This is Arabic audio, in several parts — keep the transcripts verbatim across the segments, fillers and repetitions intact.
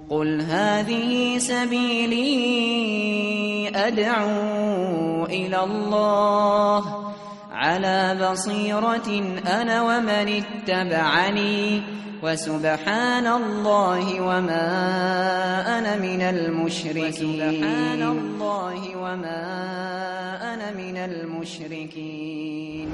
قل هذه سبيلي أدعو إلى الله على بصيرة أنا ومن اتبعني وسبحان الله وما أنا من المشركين سبحان الله وما أنا من المشركين.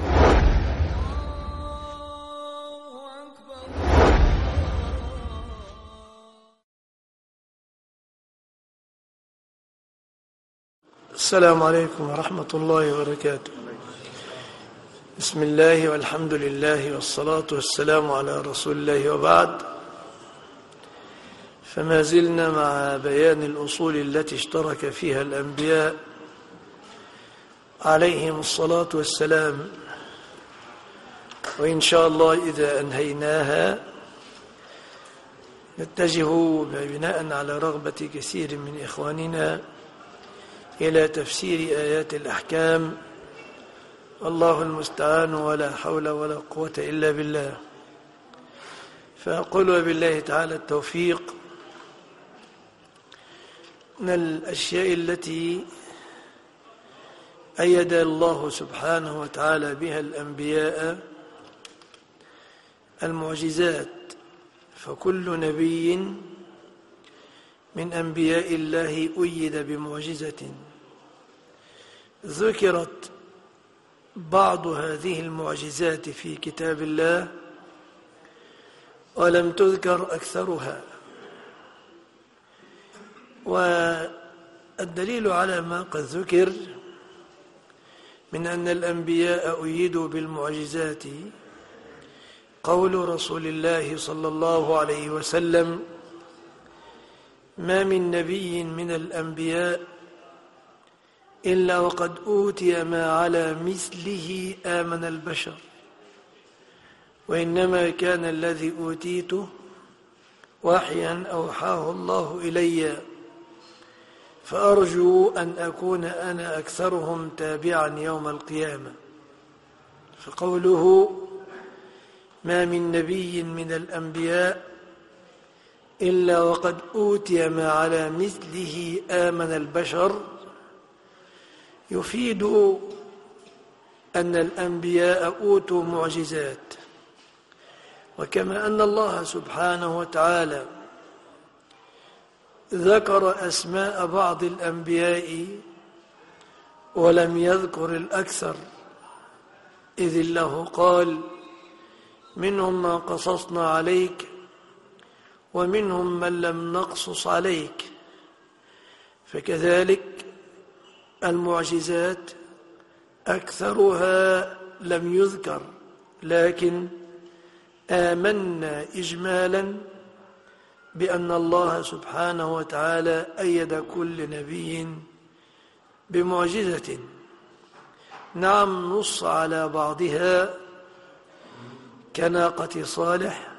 السلام عليكم ورحمة الله وبركاته. بسم الله والحمد لله والصلاة والسلام على رسول الله، وبعد، فما زلنا مع بيان الأصول التي اشترك فيها الأنبياء عليهم الصلاة والسلام، وإن شاء الله إذا أنهيناها نتجه بناء على رغبة كثير من إخواننا إلى تفسير آيات الأحكام، والله المستعان، ولا حول ولا قوة إلا بالله. فأقول وبالله تعالى التوفيق. من الأشياء التي أيد الله سبحانه وتعالى بها الأنبياء المعجزات، فكل نبي من أنبياء الله أيد بمعجزة. ذكرت بعض هذه المعجزات في كتاب الله ولم تذكر أكثرها، والدليل على ما قد ذكر من أن الأنبياء أيدوا بالمعجزات قول رسول الله صلى الله عليه وسلم: ما من نبي من الأنبياء إلا وقد أوتي ما على مثله آمن البشر، وإنما كان الذي أوتيته وحيا أوحاه الله إلي، فأرجو أن أكون أنا أكثرهم تابعا يوم القيامة. فقوله ما من نبي من الأنبياء إلا وقد أوتي ما على مثله آمن البشر يفيد أن الأنبياء أوتوا معجزات، وكما أن الله سبحانه وتعالى ذكر أسماء بعض الأنبياء ولم يذكر الأكثر، إذ الله قال: منهم ما قصصنا عليك ومنهم من لم نقصص عليك. فكذلك المعجزات أكثرها لم يذكر، لكن آمنا إجمالا بأن الله سبحانه وتعالى أيد كل نبي بمعجزة. نعم، نص على بعضها كناقة صالح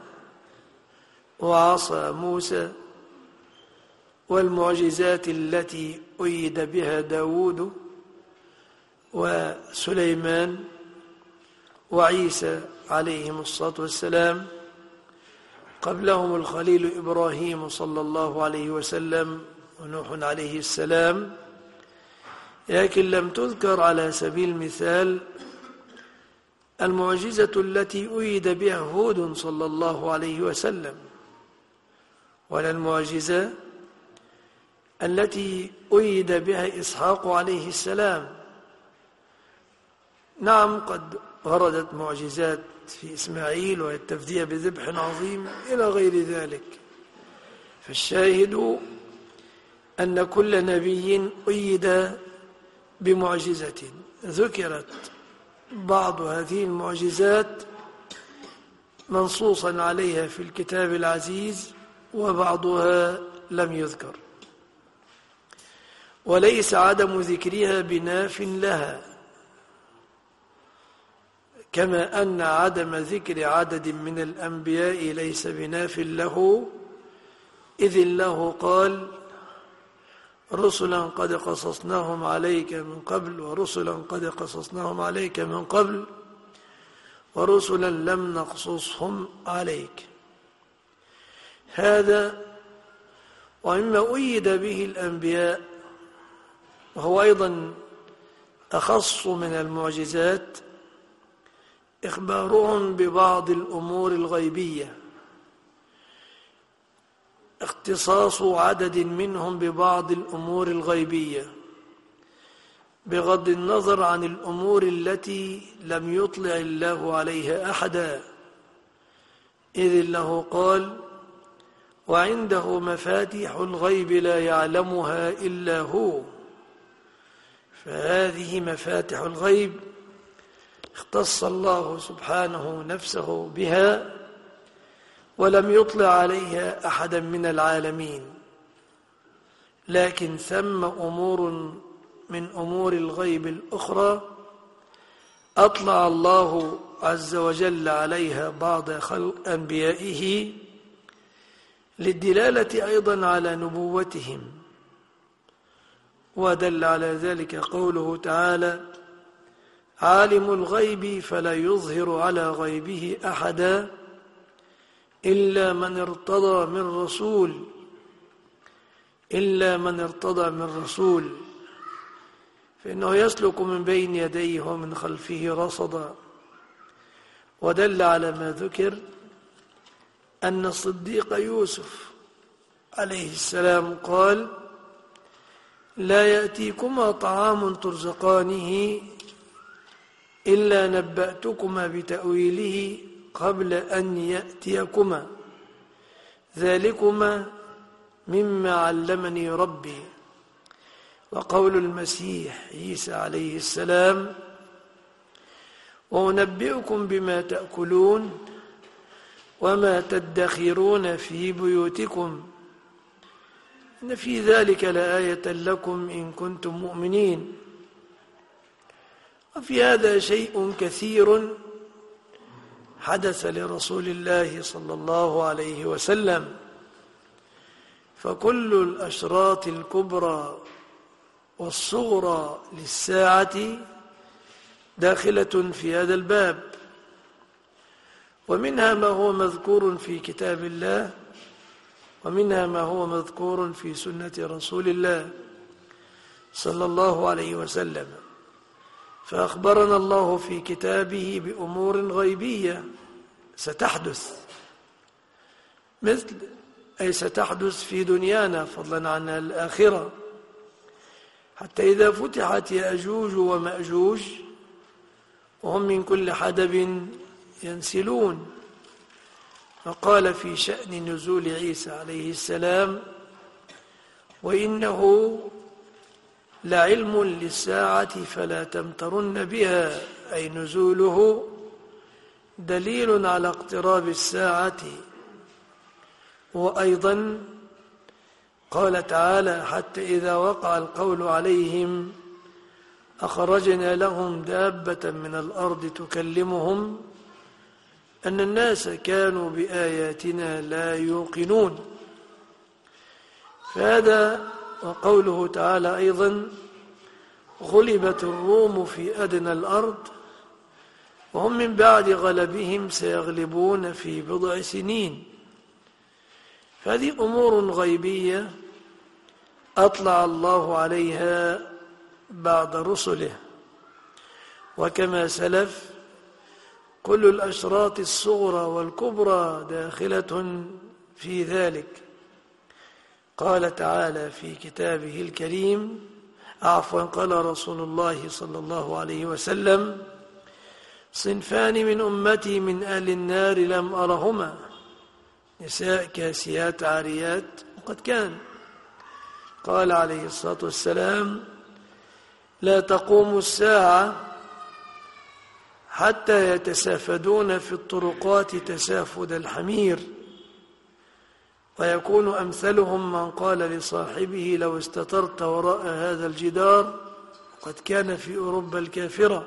وعصا موسى، والمعجزات التي أيد بها داود وسليمان وعيسى عليهم الصلاة والسلام، قبلهم الخليل إبراهيم صلى الله عليه وسلم ونوح عليه السلام، لكن لم تذكر على سبيل المثال المعجزة التي أيد بها هود صلى الله عليه وسلم، ولا المعجزة التي أيد بها إسحاق عليه السلام. نعم، قد وردت معجزات في إسماعيل والتفدية بذبح عظيم إلى غير ذلك. فالشاهد أن كل نبي أيد بمعجزة، ذكرت بعض هذه المعجزات منصوصا عليها في الكتاب العزيز، وبعضها لم يذكر، وليس عدم ذكرها بناف لها، كما أن عدم ذكر عدد من الأنبياء ليس بناف له، إذ الله قال: رسلا قد قصصناهم عليك من قبل ورسلا قد قصصناهم عليك من قبل ورسلا لم نقصصهم عليك. هذا ومما أيد به الأنبياء وهو أيضا أخص من المعجزات إخبارهم ببعض الأمور الغيبية، اختصاص عدد منهم ببعض الأمور الغيبية بغض النظر عن الأمور التي لم يطلع الله عليها أحدا، إذ الله قال: وعنده مفاتيح الغيب لا يعلمها إلا هو. فهذه مفاتيح الغيب اختص الله سبحانه نفسه بها ولم يطلع عليها أحدا من العالمين، لكن ثم أمور من أمور الغيب الأخرى أطلع الله عز وجل عليها بعض خلق أنبيائه للدلالة أيضا على نبوتهم، ودل على ذلك قوله تعالى: عالم الغيب فلا يظهر على غيبه أحدا إلا من ارتضى من رسول إلا من ارتضى من رسول فإنه يسلك من بين يديه ومن خلفه رصدا. ودل على ما ذكر أن الصديق يوسف عليه السلام قال: لا يأتيكما طعام ترزقانه إلا نبأتكما بتأويله قبل أن يأتيكما ذلكما مما علمني ربي. وقول المسيح عيسى عليه السلام: وأنبئكم بما تأكلون وما تدخرون في بيوتكم إن في ذلك لآية لكم إن كنتم مؤمنين. وفي هذا شيء كثير حدث لرسول الله صلى الله عليه وسلم، فكل الأشراط الكبرى والصغرى للساعة داخلة في هذا الباب، ومنها ما هو مذكور في كتاب الله ومنها ما هو مذكور في سنة رسول الله صلى الله عليه وسلم. فأخبرنا الله في كتابه بأمور غيبية ستحدث، مثل أي ستحدث في دنيانا فضلا عن الآخرة، حتى إذا فتحت يأجوج ومأجوج وهم من كل حدب ينسلون. فقال في شأن نزول عيسى عليه السلام: وإنه لعلم للساعة فلا تمترن بها، أي نزوله دليل على اقتراب الساعة. وأيضا قال تعالى: حتى إذا وقع القول عليهم أخرجنا لهم دابة من الأرض تكلمهم أن الناس كانوا بآياتنا لا يوقنون. فهذا وقوله تعالى أيضا: غلبت الروم في أدنى الأرض وهم من بعد غلبهم سيغلبون في بضع سنين. فهذه أمور غيبية أطلع الله عليها بعد رسله. وكما سلف كل الأشراط الصغرى والكبرى داخلة في ذلك. قال تعالى في كتابه الكريم عفوا قال رسول الله صلى الله عليه وسلم: صنفان من أمتي من أهل النار لم أرهما، نساء كاسيات عاريات وقد كان. قال عليه الصلاة والسلام: لا تقوم الساعة حتى يتسافدون في الطرقات تسافد الحمير، ويكون أمثلهم من قال لصاحبه: لو استترت وراء هذا الجدار، وقد كان في أوروبا الكافرة.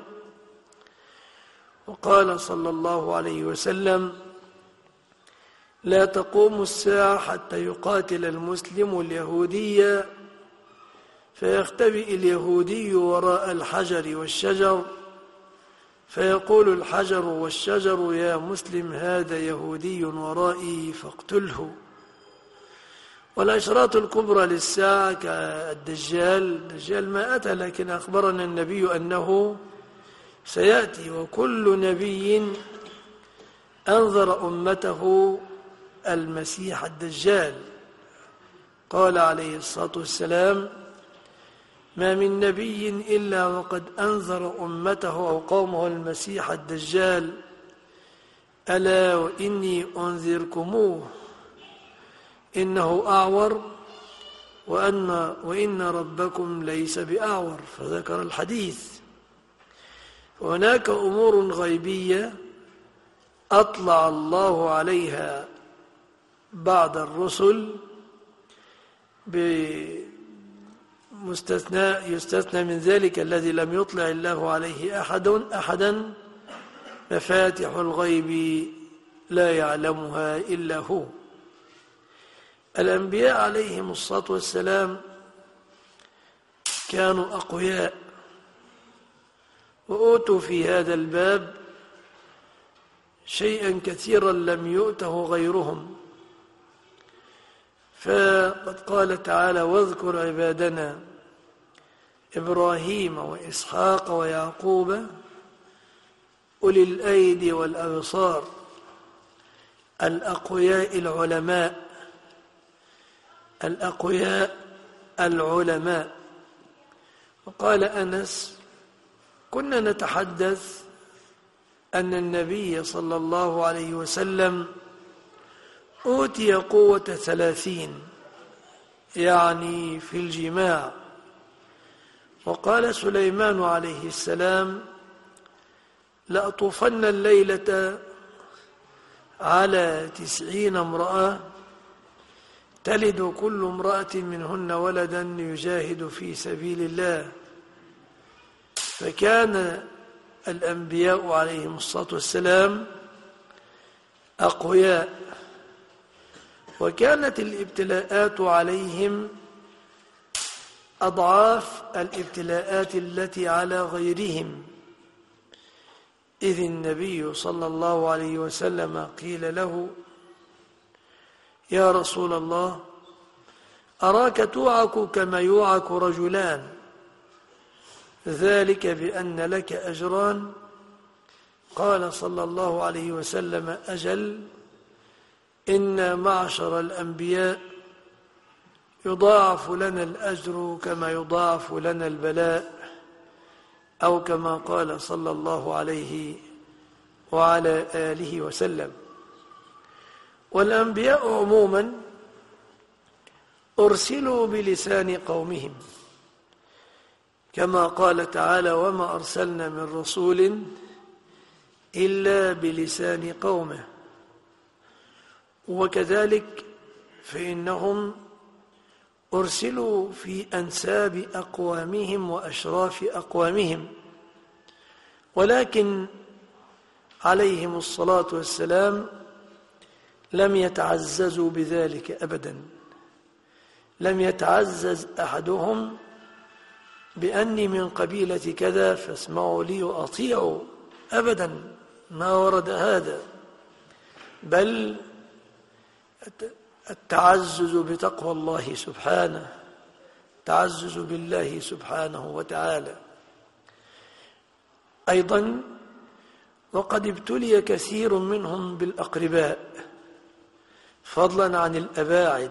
وقال صلى الله عليه وسلم: لا تقوم الساعة حتى يقاتل المسلم اليهودي فيختبئ اليهودي وراء الحجر والشجر فيقول الحجر والشجر: يا مسلم هذا يهودي ورائي فاقتله. والأشراط الكبرى للساعة كالدجال، الدجال ما أتى، لكن أخبرنا النبي أنه سيأتي، وكل نبي أنذر أمته المسيح الدجال. قال عليه الصلاة والسلام: ما من نبي إلا وقد أنذر أمته أو قومه المسيح الدجال، ألا وإني أنذركموه، إنه أعور وأن, وإن ربكم ليس بأعور، فذكر الحديث. وهناك أمور غيبية أطلع الله عليها بعد الرسل بمستثنى يستثنى من ذلك الذي لم يطلع الله عليه أحد أحدا مفاتح الغيب لا يعلمها إلا هو. الأنبياء عليهم الصلاة والسلام كانوا أقوياء، وأوتوا في هذا الباب شيئا كثيرا لم يؤته غيرهم. فقد قال تعالى: واذكر عبادنا إبراهيم وإسحاق ويعقوب أولي الأيدي والأبصار الأقوياء العلماء الأقوياء العلماء. وقال أنس: كنا نتحدث أن النبي صلى الله عليه وسلم أوتي قوة ثلاثين، يعني في الجماع. وقال سليمان عليه السلام: لأطوفن الليلة على تسعين امرأة تلد كل امرأة منهن ولدا يجاهد في سبيل الله. فكان الأنبياء عليهم الصلاة والسلام أقوياء، وكانت الابتلاءات عليهم أضعاف الابتلاءات التي على غيرهم. إذ النبي صلى الله عليه وسلم قيل له: يا رسول الله، أراك توعك كما يوعك رجلان، ذلك بأن لك أجران. قال صلى الله عليه وسلم: أجل، إنا معشر الأنبياء يضاعف لنا الأجر كما يضاعف لنا البلاء، أو كما قال صلى الله عليه وعلى آله وسلم. والأنبياء عموما أرسلوا بلسان قومهم، كما قال تعالى: وما أرسلنا من رسول إلا بلسان قومه. وكذلك فإنهم أرسلوا في أنساب أقوامهم وأشراف أقوامهم، ولكن عليهم الصلاة والسلام لم يتعززوا بذلك أبدا. لم يتعزز أحدهم بأني من قبيلة كذا فاسمعوا لي وأطيعوا، أبدا ما ورد هذا، بل التعزز بتقوى الله سبحانه، التعزز بالله سبحانه وتعالى. أيضا وقد ابتلي كثير منهم بالأقرباء فضلا عن الأباعد.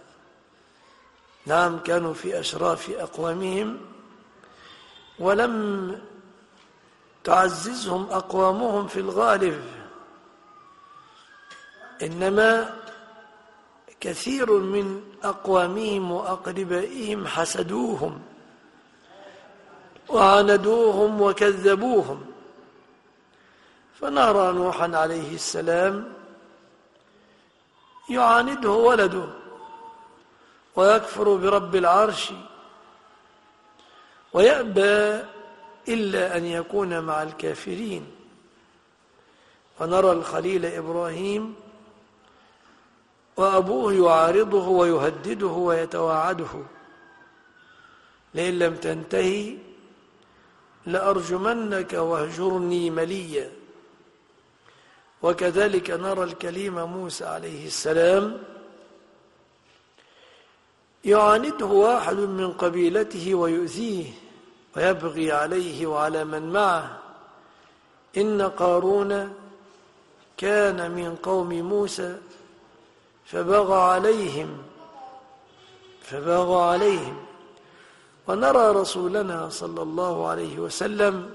نعم، كانوا في أشراف أقوامهم ولم تعززهم أقوامهم في الغالب، إنما كثير من أقوامهم وأقربائهم حسدوهم وعاندوهم وكذبوهم. فنرى نوحا عليه السلام يعانده ولده ويكفر برب العرش ويأبى إلا أن يكون مع الكافرين. ونرى الخليل إبراهيم وأبوه يعارضه ويهدده ويتواعده: لئن لم تنتهي لأرجمنك واهجرني مليا. وكذلك نرى الكليم موسى عليه السلام يعانده واحد من قبيلته ويؤذيه ويبغي عليه وعلى من معه. إن قارون كان من قوم موسى فبغى عليهم فبغى عليهم ونرى رسولنا صلى الله عليه وسلم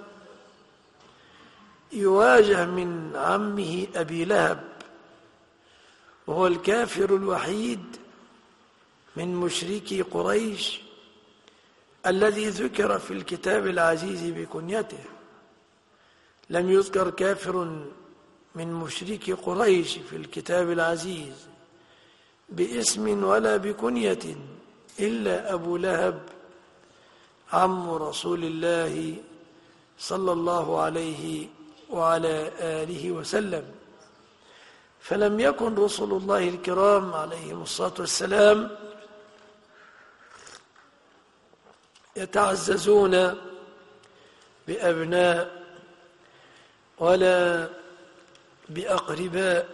يواجه من عمه أبي لهب، وهو الكافر الوحيد من مشركي قريش الذي ذكر في الكتاب العزيز بكنيته. لم يذكر كافر من مشركي قريش في الكتاب العزيز باسم ولا بكنية إلا أبو لهب عم رسول الله صلى الله عليه وعلى آله وسلم. فلم يكن رسل الله الكرام عليهم الصلاة والسلام يتعززون بأبناء ولا بأقرباء،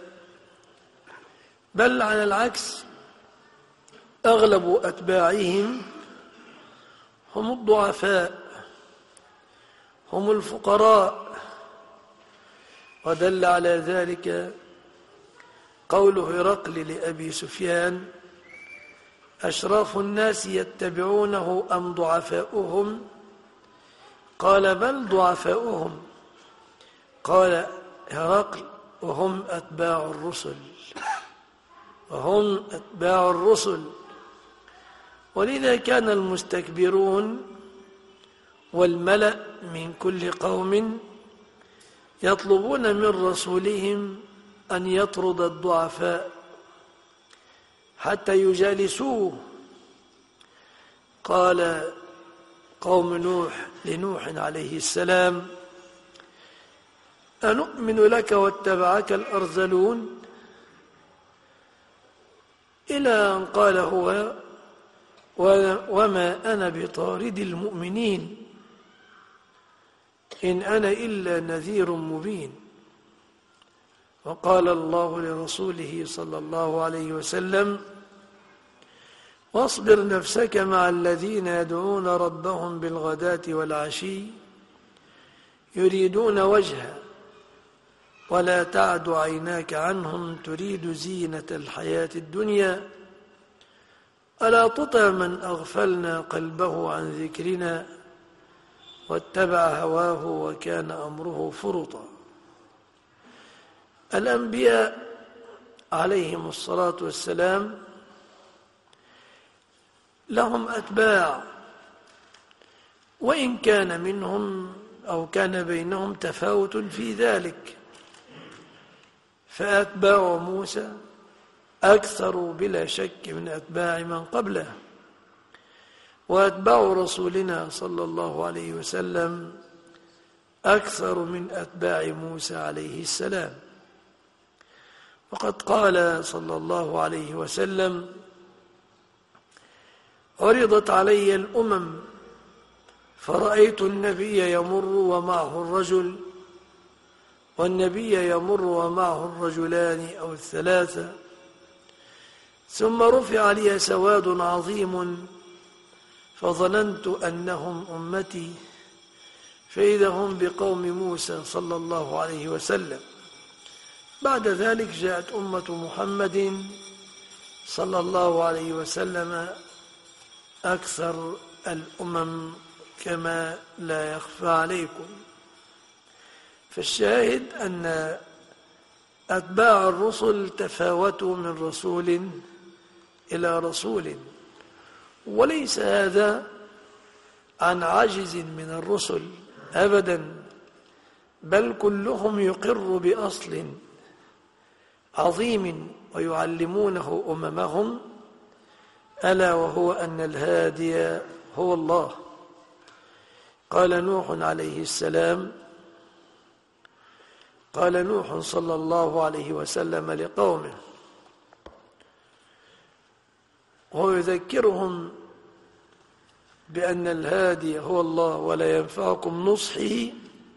بل على العكس أغلب أتباعهم هم الضعفاء، هم الفقراء. ودل على ذلك قول هرقل لأبي سفيان: أشراف الناس يتبعونه أم ضعفاؤهم؟ قال: بل ضعفاؤهم. قال هرقل: وهم أتباع الرسل وهم أتباع الرسل. ولذا كان المستكبرون والملأ من كل قوم يطلبون من رسولهم أن يطرد الضعفاء حتى يجالسوه. قال قوم نوح لنوح عليه السلام: أنؤمن لك واتبعك الأرذلون؟ إلى أن قال هو: وما أنا بطارد المؤمنين إن أنا إلا نذير مبين. وقال الله لرسوله صلى الله عليه وسلم: واصبر نفسك مع الذين يدعون ربهم بالغداة والعشي يريدون وجهه ولا تعد عيناك عنهم تريد زينة الحياة الدنيا ألا تطع من أغفلنا قلبه عن ذكرنا واتبع هواه وكان أمره فرطا. الأنبياء عليهم الصلاة والسلام لهم أتباع، وإن كان منهم أو كان بينهم تفاوت في ذلك، فأتباع موسى أكثر بلا شك من أتباع من قبله، وأتباع رسولنا صلى الله عليه وسلم أكثر من أتباع موسى عليه السلام. وقد قال صلى الله عليه وسلم: عرضت علي الأمم فرأيت النبي يمر ومعه الرجل والنبي يمر ومعه الرجلان أو الثلاثة، ثم رفع لي سواد عظيم فظننت أنهم أمتي، فإذا هم بقوم موسى صلى الله عليه وسلم. بعد ذلك جاءت أمة محمد صلى الله عليه وسلم أكثر الأمم كما لا يخفى عليكم. فالشاهد أن أتباع الرسل تفاوتوا من رسول إلى رسول، وليس هذا عن عجز من الرسل أبدا، بل كلهم يقر بأصل عظيم ويعلمونه أممهم، ألا وهو أن الهادي هو الله. قال نوح عليه السلام قال نوح صلى الله عليه وسلم لقومه وهو يذكرهم بأن الهادي هو الله: ولا ينفعكم نصحي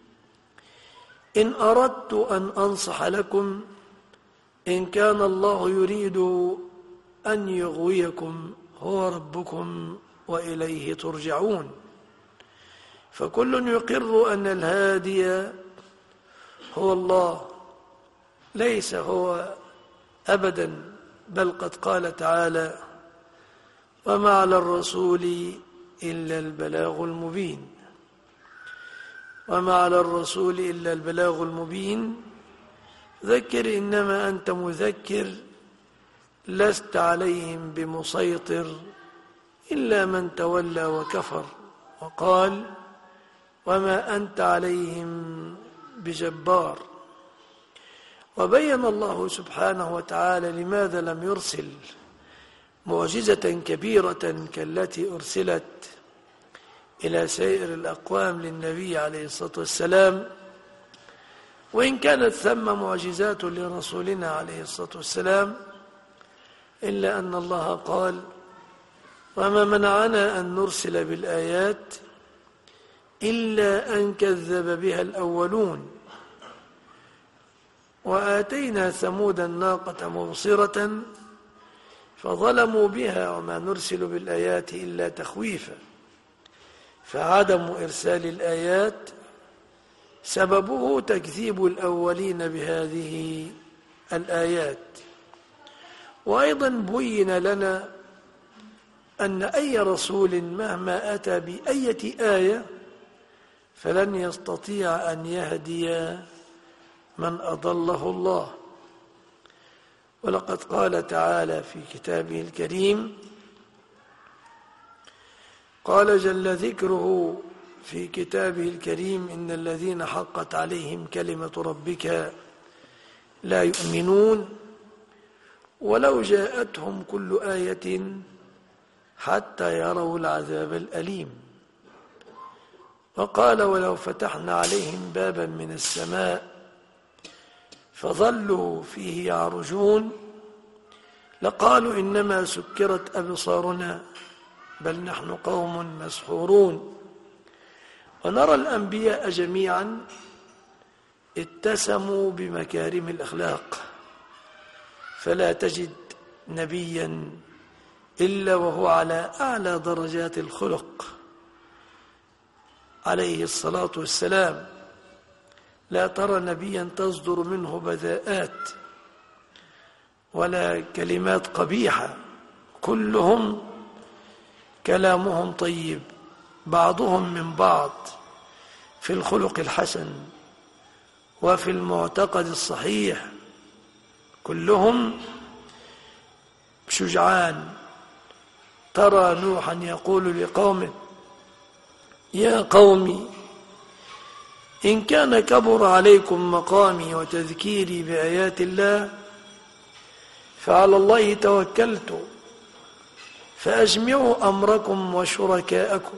إن أردت أن أنصح لكم إن كان الله يريد أن يغويكم هو ربكم وإليه ترجعون. فكل يقر أن الهادي هو الله، ليس هو أبدا، بل قد قال تعالى: وما على الرسول إلا البلاغ المبين. وما على الرسول إلا البلاغ المبين. ذكر إنما أنت مذكر، لست عليهم بمسيطر إلا من تولى وكفر. وقال: وما أنت عليهم بجبار. وبين الله سبحانه وتعالى لماذا لم يرسل معجزة كبيرة كالتي أرسلت إلى سائر الأقوام للنبي عليه الصلاة والسلام، وإن كانت ثم معجزات لرسولنا عليه الصلاة والسلام، إلا أن الله قال: وما منعنا أن نرسل بالآيات إلا أن كذب بها الأولون وآتينا ثمود الناقة مبصرة فظلموا بها وما نرسل بالآيات إلا تخويفا. فعدم إرسال الآيات سببه تكذيب الأولين بهذه الآيات. وأيضا بين لنا أن أي رسول مهما أتى بأية آية فلن يستطيع أن يهدي من أضله الله. ولقد قال تعالى في كتابه الكريم: قال جل ذكره في كتابه الكريم: إن الذين حقت عليهم كلمة ربك لا يؤمنون ولو جاءتهم كل آية حتى يروا العذاب الأليم. وقال: ولو فتحنا عليهم بابا من السماء فظلوا فيه يعرجون لقالوا إنما سكرت أبصارنا بل نحن قوم مسحورون. ونرى الأنبياء جميعا اتسموا بمكارم الأخلاق، فلا تجد نبيا إلا وهو على أعلى درجات الخلق عليه الصلاة والسلام. لا ترى نبيا تصدر منه بذاءات ولا كلمات قبيحة، كلهم كلامهم طيب، بعضهم من بعض في الخلق الحسن وفي المعتقد الصحيح، كلهم شجعان. ترى نوحا يقول لقومه: يا قوم إن كان كبر عليكم مقامي وتذكيري بآيات الله فعلى الله توكلت فأجمعوا أمركم وشركاءكم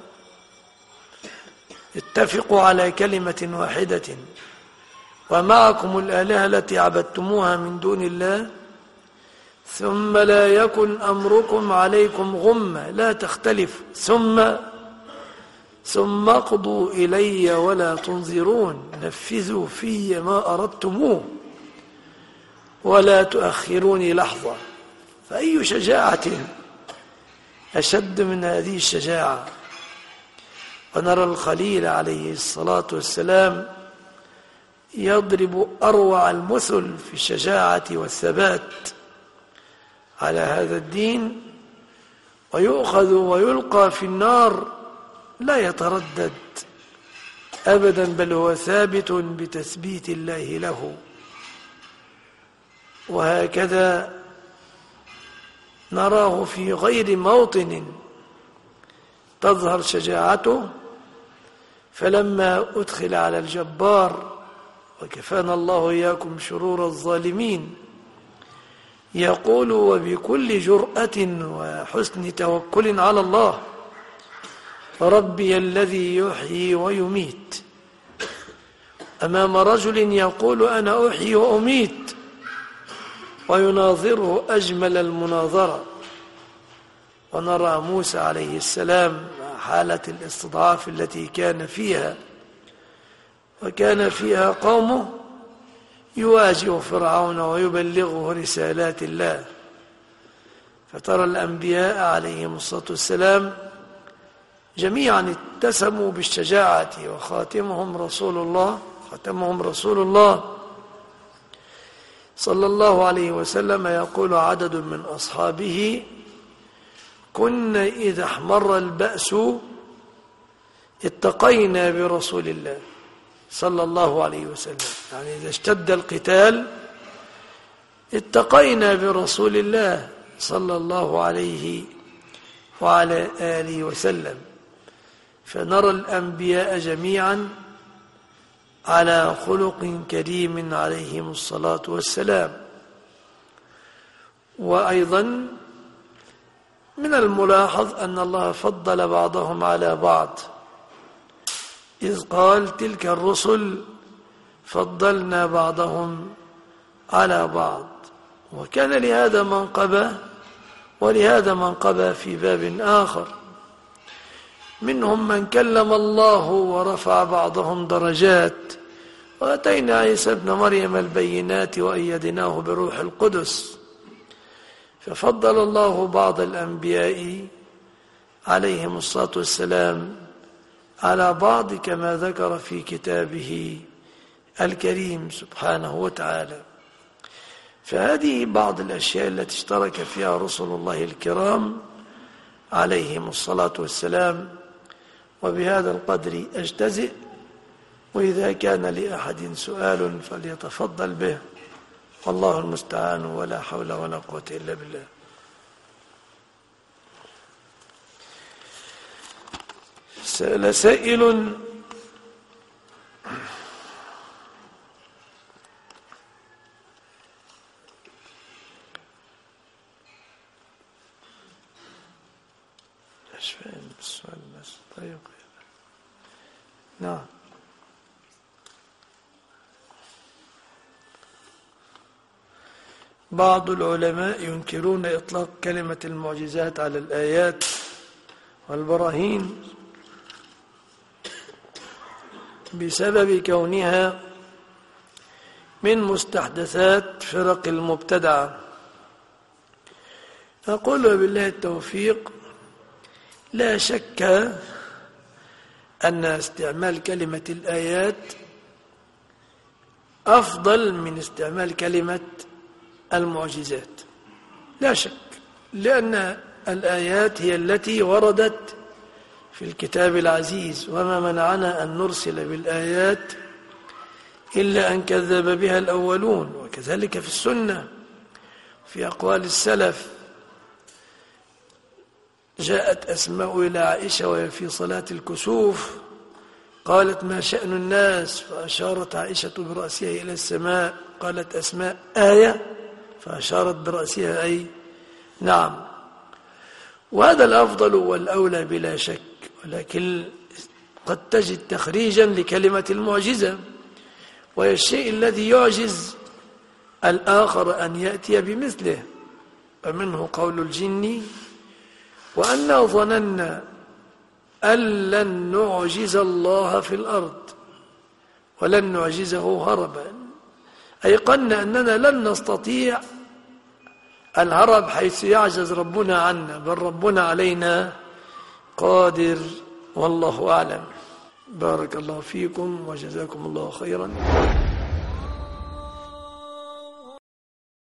اتفقوا على كلمة واحدة ومعكم الآلهة التي عبدتموها من دون الله ثم لا يكن أمركم عليكم غمة، لا تختلفوا، ثم ثم اقضوا إلي ولا تنظرون، نفذوا في ما أردتموه ولا تؤخروني لحظة. فأي شجاعة أشد من هذه الشجاعة؟ ونرى الخليل عليه الصلاة والسلام يضرب أروع المثل في الشجاعة والثبات على هذا الدين، ويؤخذ ويلقى في النار لا يتردد أبدا، بل هو ثابت بتثبيت الله له. وهكذا نراه في غير موطن تظهر شجاعته، فلما أدخل على الجبار وكفانا الله إياكم شرور الظالمين يقول وبكل جرأة وحسن توكل على الله: ربي الذي يحيي ويميت. أمام رجل يقول أنا أحيي وأميت ويناظره أجمل المناظرة. ونرى موسى عليه السلام حالة الاستضعاف التي كان فيها، وكان فيها قومه يواجه فرعون ويبلغه رسالات الله، فترى الأنبياء عليهم الصلاة والسلام جميعا اتسموا بالشجاعة، وخاتمهم رسول الله خاتمهم رسول الله صلى الله عليه وسلم يقول عدد من أصحابه: كنا إذا احمر البأس اتقينا برسول الله صلى الله عليه وسلم، يعني إذا اشتد القتال اتقينا برسول الله صلى الله عليه وعلى آله وسلم. فنرى الأنبياء جميعا على خلق كريم عليهم الصلاة والسلام. وأيضا من الملاحظ أن الله فضل بعضهم على بعض، إذ قال: تلك الرسل فضلنا بعضهم على بعض. وكان لهذا منقبة ولهذا منقبة في باب آخر، منهم من كلم الله ورفع بعضهم درجات، وأتينا عيسى ابن مريم البينات وأيدناه بروح القدس. ففضل الله بعض الأنبياء عليهم الصلاة والسلام على بعض كما ذكر في كتابه الكريم سبحانه وتعالى. فهذه بعض الأشياء التي اشترك فيها رسل الله الكرام عليهم الصلاة والسلام. وبهذا القدر أجتزئ، وإذا كان لأحد سؤال فليتفضل به، والله المستعان، ولا حول ولا قوة إلا بالله. سأل سائل: ايش فاهم السؤال بس؟ طيب نعم. بعض العلماء ينكرون إطلاق كلمة المعجزات على الآيات والبراهين بسبب كونها من مستحدثات فرق المبتدعة. أقول وبالله التوفيق: لا شك أن استعمال كلمة الآيات أفضل من استعمال كلمة المعجزات، لا شك، لأن الآيات هي التي وردت في الكتاب العزيز، وما منعنا أن نرسل بالآيات إلا أن كذب بها الأولون. وكذلك في السنة في أقوال السلف، جاءت أسماء إلى عائشة وهي في صلاة الكسوف، قالت: ما شأن الناس؟ فأشارت عائشة برأسها إلى السماء، قالت أسماء: آية، فأشارت برأسها أي نعم. وهذا الأفضل والأولى بلا شك، ولكن قد تجد تخريجا لكلمة المعجزة، وهي الشيء الذي يعجز الآخر أن يأتي بمثله. فمنه قول الجن: وأنا ظننا أن لن نعجز الله في الأرض ولن نعجزه هربا، أيقنا أننا لن نستطيع الهرب حيث يعجز ربنا عنا، بل ربنا علينا قادر، والله أعلم. بارك الله فيكم وجزاكم الله خيرا.